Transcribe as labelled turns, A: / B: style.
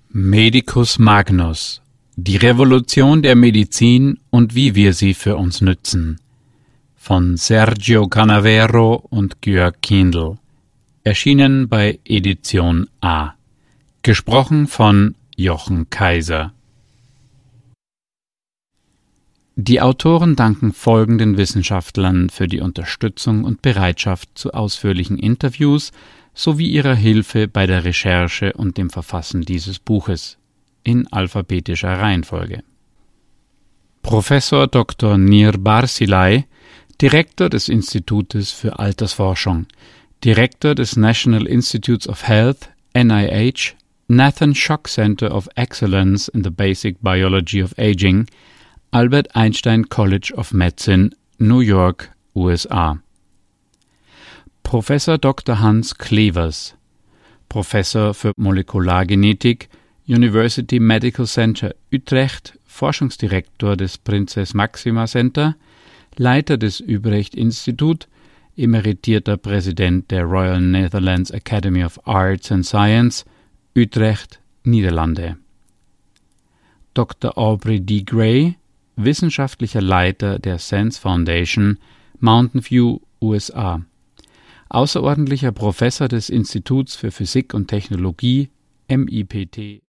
A: Medicus Magnus – Die Revolution der Medizin und wie wir sie für uns nützen. Von Sergio Canavero und Georg Kindl. Erschienen bei Edition A. Gesprochen von Jochen Kaiser. Die Autoren danken folgenden Wissenschaftlern für die Unterstützung und Bereitschaft zu ausführlichen Interviews sowie ihrer Hilfe bei der Recherche und dem Verfassen dieses Buches in alphabetischer Reihenfolge. Professor Dr. Nir Barzilai, Direktor des Institutes für Altersforschung, Direktor des National Institutes of Health, NIH, Nathan Schock Center of Excellence in the Basic Biology of Aging, Albert Einstein College of Medicine, New York, USA. Professor Dr. Hans Clevers, Professor für Molekulargenetik, University Medical Center Utrecht, Forschungsdirektor des Prinzess Maxima Center, Leiter des Ubrecht-Institut, emeritierter Präsident der Royal Netherlands Academy of Arts and Science, Utrecht, Niederlande. Dr. Aubrey D. Gray, wissenschaftlicher Leiter der Sense Foundation, Mountain View, USA. Außerordentlicher Professor des Instituts für Physik und Technologie, MIPT